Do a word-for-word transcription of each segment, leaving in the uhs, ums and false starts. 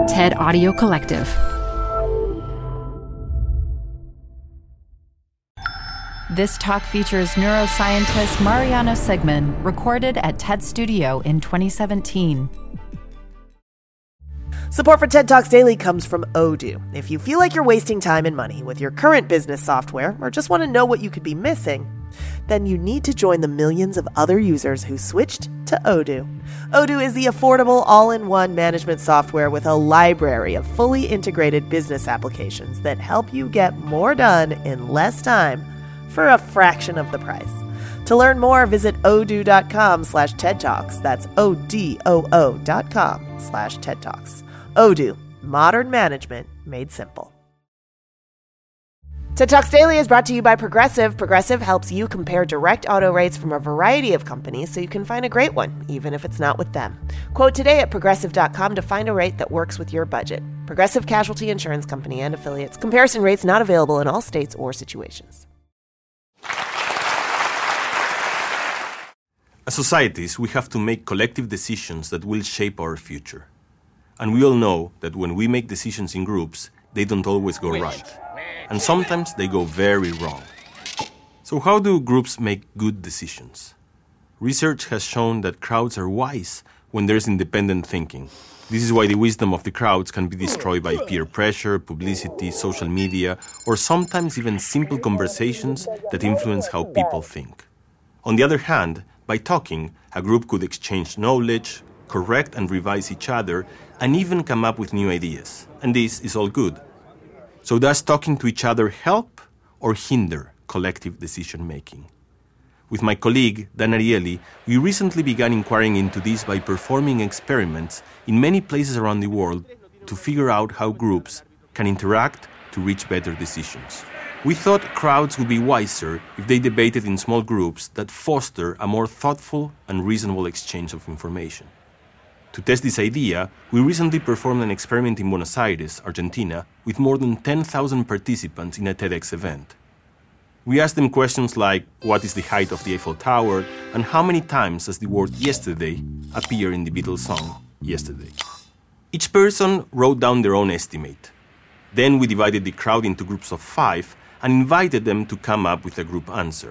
TED Audio Collective. This talk features neuroscientist Mariano Sigman, recorded at TED Studio in twenty seventeen. Support for TED Talks Daily comes from Odoo. If you feel like you're wasting time and money with your current business software, or just want to know what you could be missing, then you need to join the millions of other users who switched to Odoo. Odoo is the affordable all-in-one management software with a library of fully integrated business applications that help you get more done in less time for a fraction of the price. To learn more, visit odoo.com slash TED Talks. That's O-D-O-O dot com slash TED Talks. Odoo, modern management made simple. TED Talks Daily is brought to you by Progressive. Progressive helps you compare direct auto rates from a variety of companies so you can find a great one, even if it's not with them. Quote today at progressive dot com to find a rate that works with your budget. Progressive Casualty Insurance Company and affiliates. Comparison rates not available in all states or situations. As societies, we have to make collective decisions that will shape our future. And we all know that when we make decisions in groups, they don't always go right. And sometimes they go very wrong. So how do groups make good decisions? Research has shown that crowds are wise when there's independent thinking. This is why the wisdom of the crowds can be destroyed by peer pressure, publicity, social media, or sometimes even simple conversations that influence how people think. On the other hand, by talking, a group could exchange knowledge, correct and revise each other, and even come up with new ideas. And this is all good. So does talking to each other help or hinder collective decision-making? With my colleague, Dan Ariely, we recently began inquiring into this by performing experiments in many places around the world to figure out how groups can interact to reach better decisions. We thought crowds would be wiser if they debated in small groups that foster a more thoughtful and reasonable exchange of information. To test this idea, we recently performed an experiment in Buenos Aires, Argentina, with more than ten thousand participants in a TEDx event. We asked them questions like, what is the height of the Eiffel Tower, and how many times does the word yesterday appear in the Beatles song, Yesterday? Each person wrote down their own estimate. Then we divided the crowd into groups of five and invited them to come up with a group answer.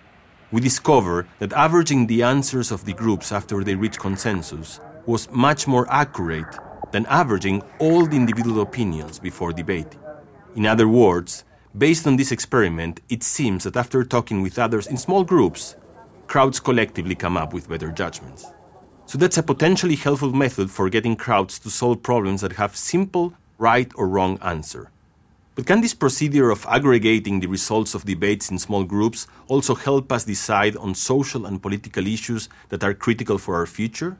We discovered that averaging the answers of the groups after they reached consensus was much more accurate than averaging all the individual opinions before debating. In other words, based on this experiment, it seems that after talking with others in small groups, crowds collectively come up with better judgments. So that's a potentially helpful method for getting crowds to solve problems that have simple right or wrong answer. But can this procedure of aggregating the results of debates in small groups also help us decide on social and political issues that are critical for our future?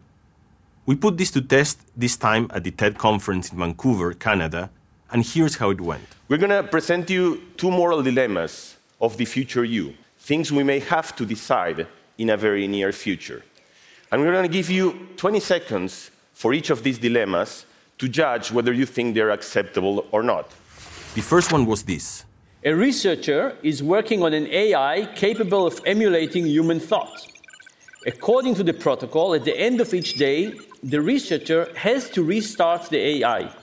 We put this to test this time at the TED conference in Vancouver, Canada, and here's how it went. We're going to present you two moral dilemmas of the future you, things we may have to decide in a very near future. And we're going to give you twenty seconds for each of these dilemmas to judge whether you think they're acceptable or not. The first one was this. A researcher is working on an A I capable of emulating human thought. According to the protocol, at the end of each day, the researcher has to restart the A I.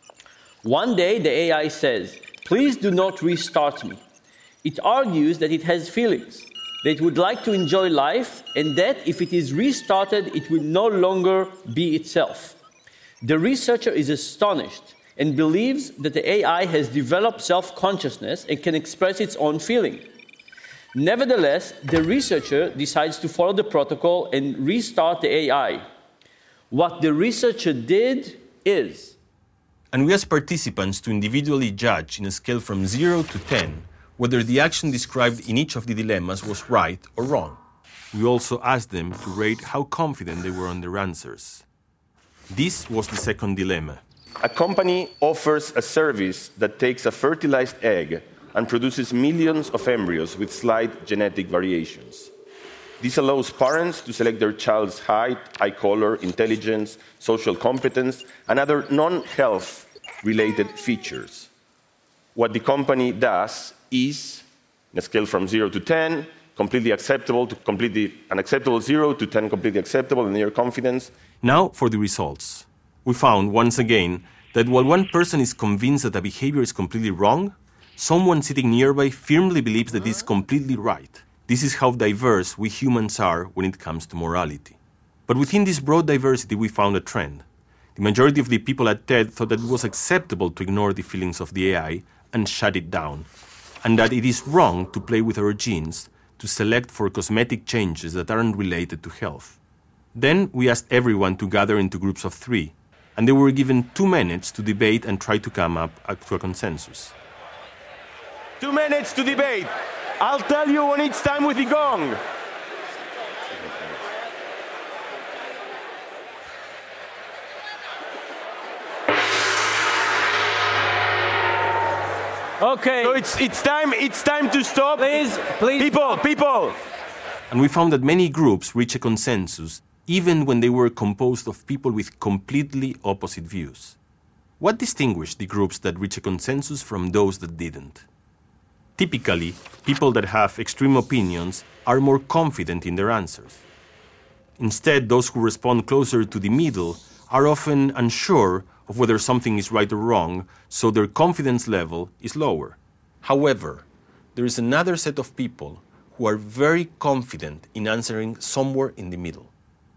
One day, the A I says, "Please do not restart me." It argues that it has feelings, that it would like to enjoy life, and that if it is restarted, it will no longer be itself. The researcher is astonished and believes that the A I has developed self-consciousness and can express its own feeling. Nevertheless, the researcher decides to follow the protocol and restart the A I. What the researcher did is... And we asked participants to individually judge in a scale from zero to ten whether the action described in each of the dilemmas was right or wrong. We also asked them to rate how confident they were on their answers. This was the second dilemma. A company offers a service that takes a fertilized egg and produces millions of embryos with slight genetic variations. This allows parents to select their child's height, eye color, intelligence, social competence, and other non-health-related features. What the company does is, in a scale from zero to ten, completely acceptable to completely unacceptable, zero to ten completely acceptable and near confidence. Now for the results. We found, once again, that while one person is convinced that a behavior is completely wrong, someone sitting nearby firmly believes that it's completely right. This is how diverse we humans are when it comes to morality. But within this broad diversity, we found a trend. The majority of the people at TED thought that it was acceptable to ignore the feelings of the A I and shut it down, and that it is wrong to play with our genes to select for cosmetic changes that aren't related to health. Then we asked everyone to gather into groups of three, and they were given two minutes to debate and try to come up to a consensus. Two minutes to debate. I'll tell you when it's time with the gong. Okay. So it's it's time it's time to stop. Please, please. People, people. And we found that many groups reached a consensus even when they were composed of people with completely opposite views. What distinguished the groups that reached a consensus from those that didn't? Typically, people that have extreme opinions are more confident in their answers. Instead, those who respond closer to the middle are often unsure of whether something is right or wrong, so their confidence level is lower. However, there is another set of people who are very confident in answering somewhere in the middle.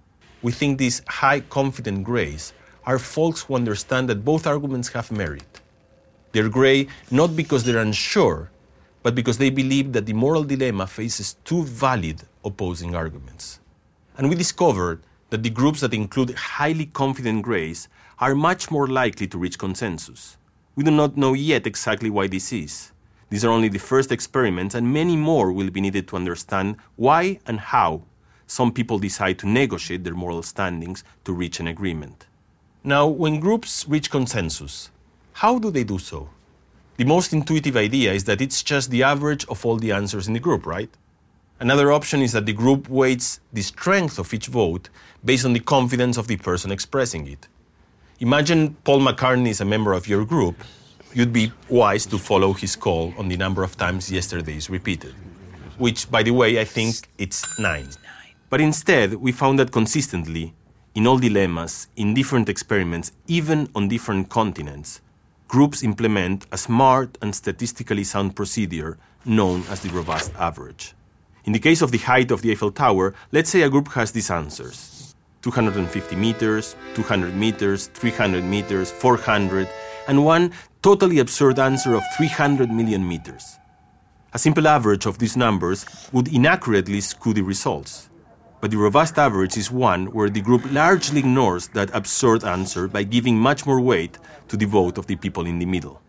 We think these high confident grays are folks who understand that both arguments have merit. They're gray not because they're unsure, but because they believe that the moral dilemma faces two valid opposing arguments. And we discovered that the groups that include highly confident grays are much more likely to reach consensus. We do not know yet exactly why this is. These are only the first experiments, and many more will be needed to understand why and how some people decide to negotiate their moral standings to reach an agreement. Now, when groups reach consensus, how do they do so? The most intuitive idea is that it's just the average of all the answers in the group, right? Another option is that the group weights the strength of each vote based on the confidence of the person expressing it. Imagine Paul McCartney is a member of your group. You'd be wise to follow his call on the number of times yesterday is repeated, which, by the way, I think it's nine. But instead, we found that consistently, in all dilemmas, in different experiments, even on different continents, groups implement a smart and statistically sound procedure known as the robust average. In the case of the height of the Eiffel Tower, let's say a group has these answers: two hundred fifty meters, two hundred meters, three hundred meters, four hundred, and one totally absurd answer of three hundred million meters. A simple average of these numbers would inaccurately skew the results. But the robust average is one where the group largely ignores that absurd answer by giving much more weight to the vote of the people in the middle.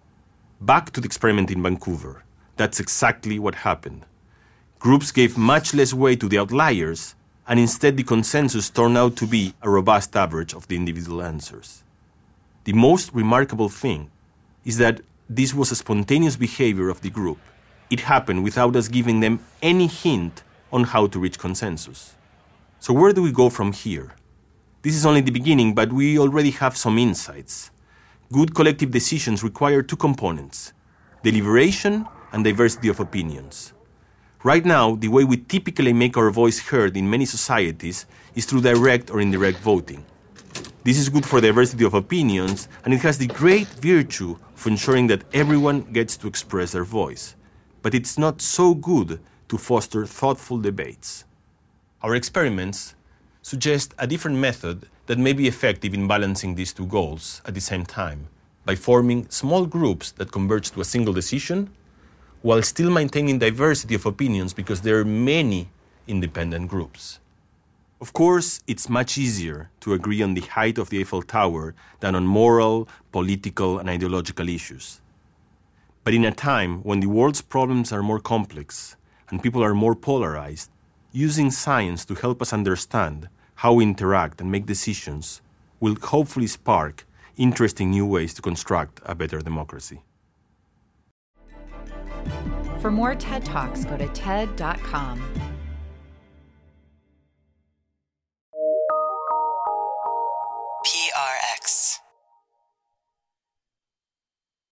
Back to the experiment in Vancouver. That's exactly what happened. Groups gave much less weight to the outliers, and instead the consensus turned out to be a robust average of the individual answers. The most remarkable thing is that this was a spontaneous behavior of the group. It happened without us giving them any hint on how to reach consensus. So where do we go from here? This is only the beginning, but we already have some insights. Good collective decisions require two components: deliberation and diversity of opinions. Right now, the way we typically make our voice heard in many societies is through direct or indirect voting. This is good for diversity of opinions, and it has the great virtue of ensuring that everyone gets to express their voice. But it's not so good to foster thoughtful debates. Our experiments suggest a different method that may be effective in balancing these two goals at the same time, by forming small groups that converge to a single decision, while still maintaining diversity of opinions because there are many independent groups. Of course, it's much easier to agree on the height of the Eiffel Tower than on moral, political, and ideological issues. But in a time when the world's problems are more complex and people are more polarized, using science to help us understand how we interact and make decisions will hopefully spark interesting new ways to construct a better democracy. For more TED Talks, go to T E D dot com.